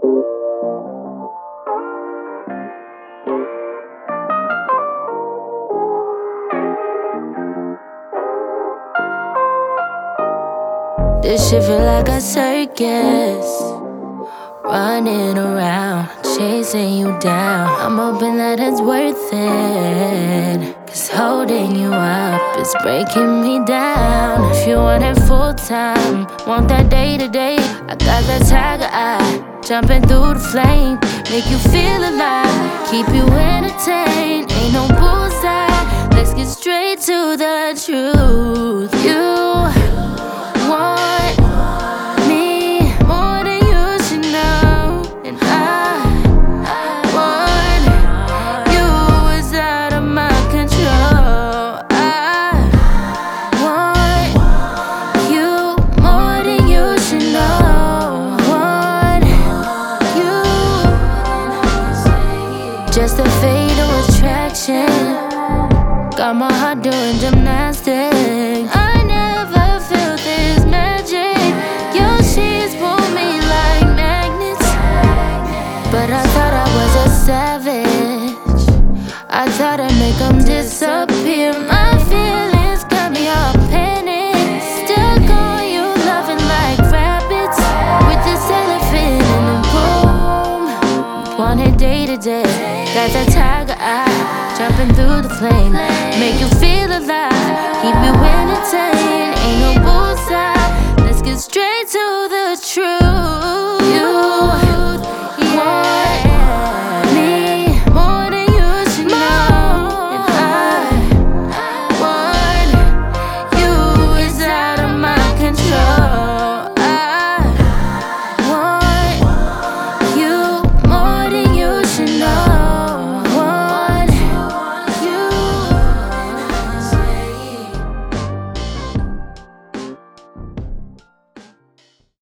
This shit feel like a circus, running around, chasing you down. I'm hoping that it's worth it, 'cause holding you up is breaking me down. If you want it full time, want that day to day, I got that tiger eye, jumping through the flame, make you feel alive, keep you entertained. Ain't no bullseye, let's get straight to the truth. You want me more than you should know, and I want you. It's out of my control. I want you more than you should know. Want you. Just a fatal attraction, got my heart doing gymnastics. I never felt this magic. Your sheets pull me like magnets, but I thought I was a savage. I thought I'd make them disappear. My feelings got me all panicked, stuck on you, loving like rabbits, with this elephant in the room. Want it day to day, got that tiger eye, jumping through the flame, make you feel alive, keep you entertained. Ain't no bullseye, let's get straight to the truth.